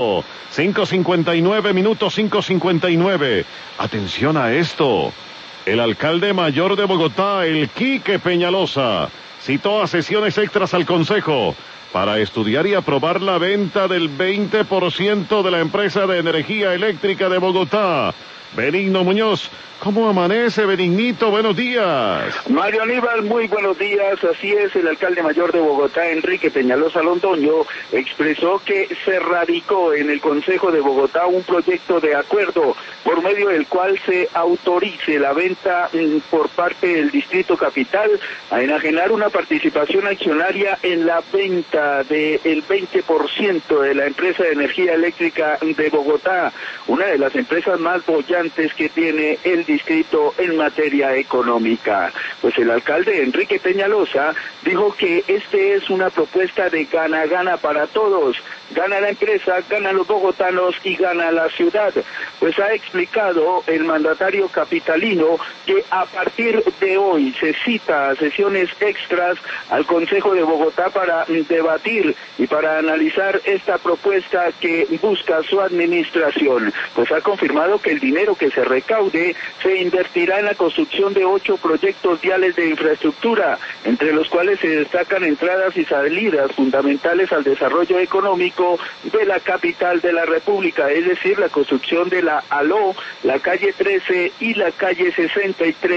5:59 minutos, 5:59. Atención a esto. El alcalde mayor de Bogotá, el Quique Peñalosa, citó a sesiones extras al Consejo para estudiar y aprobar la venta del 20% de la empresa de energía eléctrica de Bogotá. Benigno Muñoz, ¿cómo amanece, Benignito? Buenos días. Mario Aníbal, muy buenos días. Así es, el alcalde mayor de Bogotá, Enrique Peñalosa Londoño, expresó que se radicó en el Consejo de Bogotá un proyecto de acuerdo por medio del cual se autorice la venta por parte del Distrito Capital a enajenar una participación accionaria en la venta del 20% de la empresa de energía eléctrica de Bogotá, una de las empresas más bollantes que tiene el distrito en materia económica. Pues el alcalde Enrique Peñalosa dijo que este es una propuesta de gana-gana para todos. Gana la empresa, ganan los bogotanos y gana la ciudad. Pues ha explicado el mandatario capitalino que a partir de hoy se cita a sesiones extras al Consejo de Bogotá para debatir y para analizar esta propuesta que busca su administración. Pues ha confirmado que el dinero que se recaude se invertirá en la construcción de 8 proyectos viales de infraestructura, entre los cuales se destacan entradas y salidas fundamentales al desarrollo económico de la capital de la República, es decir, la construcción de la ALO, la calle 13 y la calle 63.